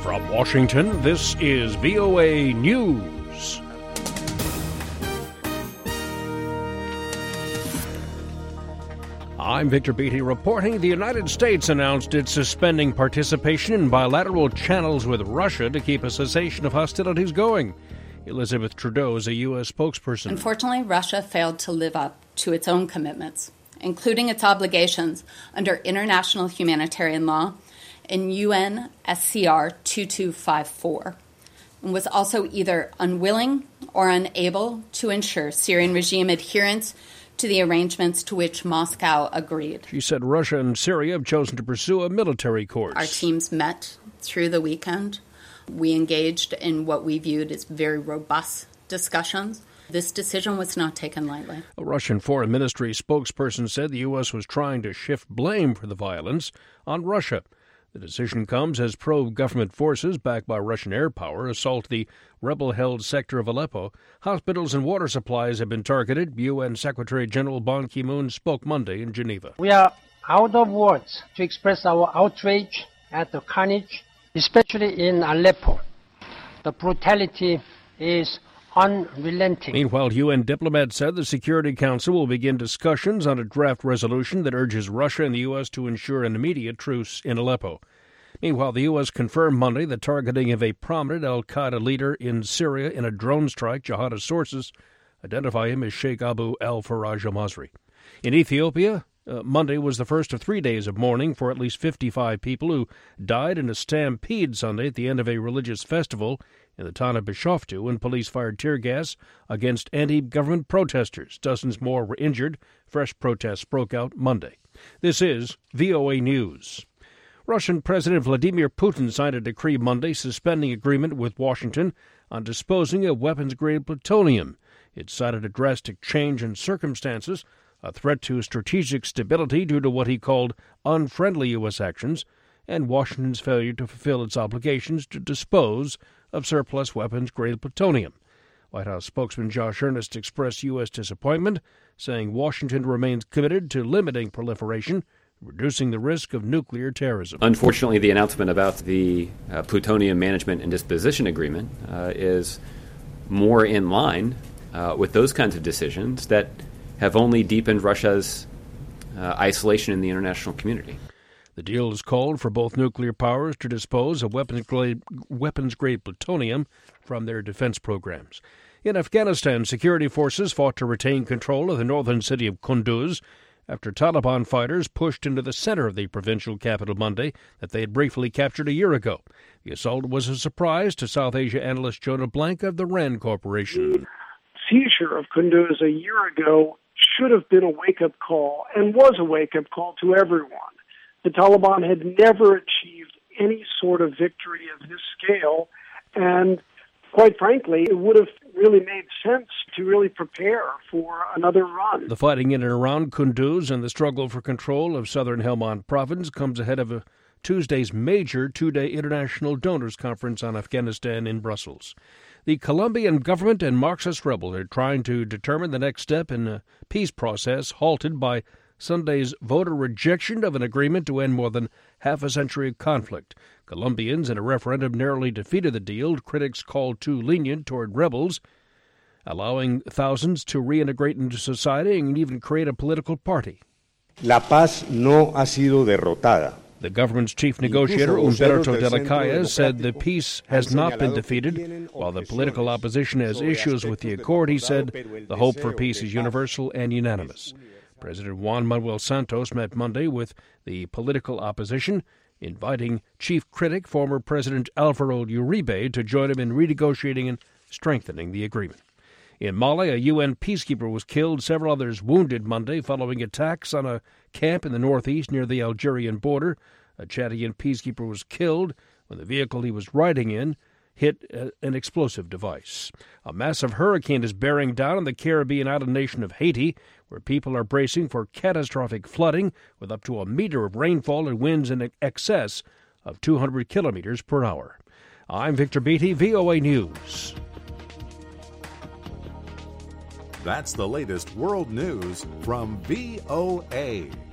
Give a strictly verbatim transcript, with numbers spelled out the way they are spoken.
From Washington, this is V O A News. I'm Victor Beatty reporting the United States announced it's suspending participation in bilateral channels with Russia to keep a cessation of hostilities going. Elizabeth Trudeau is a U S spokesperson. Unfortunately, Russia failed to live up to its own commitments, including its obligations under international humanitarian law and U N S C R twenty-two fifty-four, and was also either unwilling or unable to ensure Syrian regime adherence to the arrangements to which Moscow agreed. She said Russia and Syria have chosen to pursue a military course. Our teams met through the weekend. We engaged in what we viewed as very robust discussions. This decision was not taken lightly. A Russian Foreign Ministry spokesperson said the U S was trying to shift blame for the violence on Russia. The decision comes as pro-government forces, backed by Russian air power, assault the rebel-held sector of Aleppo. Hospitals and water supplies have been targeted. U N Secretary General Ban Ki-moon spoke Monday in Geneva. We are out of words to express our outrage at the carnage, especially in Aleppo. The brutality is unrelenting. Meanwhile, U N diplomats said the Security Council will begin discussions on a draft resolution that urges Russia and the U S to ensure an immediate truce in Aleppo. Meanwhile, the U S confirmed Monday the targeting of a prominent al-Qaeda leader in Syria in a drone strike. Jihadist sources identify him as Sheikh Abu al-Faraj al-Masri. In Ethiopia, uh, Monday was the first of three days of mourning for at least fifty-five people who died in a stampede Sunday at the end of a religious festival in the town of Bishoftu, when police fired tear gas against anti-government protesters. Dozens more were injured. Fresh protests broke out Monday. This is V O A News. Russian President Vladimir Putin signed a decree Monday suspending agreement with Washington on disposing of weapons-grade plutonium. It cited a drastic change in circumstances, a threat to strategic stability due to what he called unfriendly U S actions, and Washington's failure to fulfill its obligations to dispose of surplus weapons-grade plutonium. White House spokesman Josh Earnest expressed U S disappointment, saying Washington remains committed to limiting proliferation, reducing the risk of nuclear terrorism. Unfortunately, the announcement about the uh, plutonium management and disposition agreement uh, is more in line uh, with those kinds of decisions that have only deepened Russia's uh, isolation in the international community. The deal has called for both nuclear powers to dispose of weapons-grade, weapons-grade plutonium from their defense programs. In Afghanistan, security forces fought to retain control of the northern city of Kunduz after Taliban fighters pushed into the center of the provincial capital Monday that they had briefly captured a year ago. The assault was a surprise to South Asia analyst Jonah Blank of the RAND Corporation. Seizure of Kunduz a year ago should have been a wake-up call, and was a wake-up call to everyone. The Taliban had never achieved any sort of victory of this scale, and quite frankly, it would have really made sense to really prepare for another run. The fighting in and around Kunduz and the struggle for control of southern Helmand province comes ahead of a Tuesday's major two-day international donors conference on Afghanistan in Brussels. The Colombian government and Marxist rebels are trying to determine the next step in a peace process halted by Sunday's voter rejection of an agreement to end more than half a century of conflict. Colombians in a referendum narrowly defeated the deal. Critics called too lenient toward rebels, allowing thousands to reintegrate into society and even create a political party. La paz no ha sido derrotada. The government's chief negotiator, Humberto de la Calle, said the peace has not been defeated. While the political opposition has issues with the accord, he said the hope for peace is universal and unanimous. President Juan Manuel Santos met Monday with the political opposition, inviting chief critic, former President Alvaro Uribe, to join him in renegotiating and strengthening the agreement. In Mali, a U N peacekeeper was killed, several others wounded Monday following attacks on a camp in the northeast near the Algerian border. A Chadian peacekeeper was killed when the vehicle he was riding in hit an explosive device. A massive hurricane is bearing down on the Caribbean island nation of Haiti, where people are bracing for catastrophic flooding with up to a meter of rainfall and winds in excess of two hundred kilometers per hour. I'm Victor Beatty, V O A News. That's the latest world news from V O A.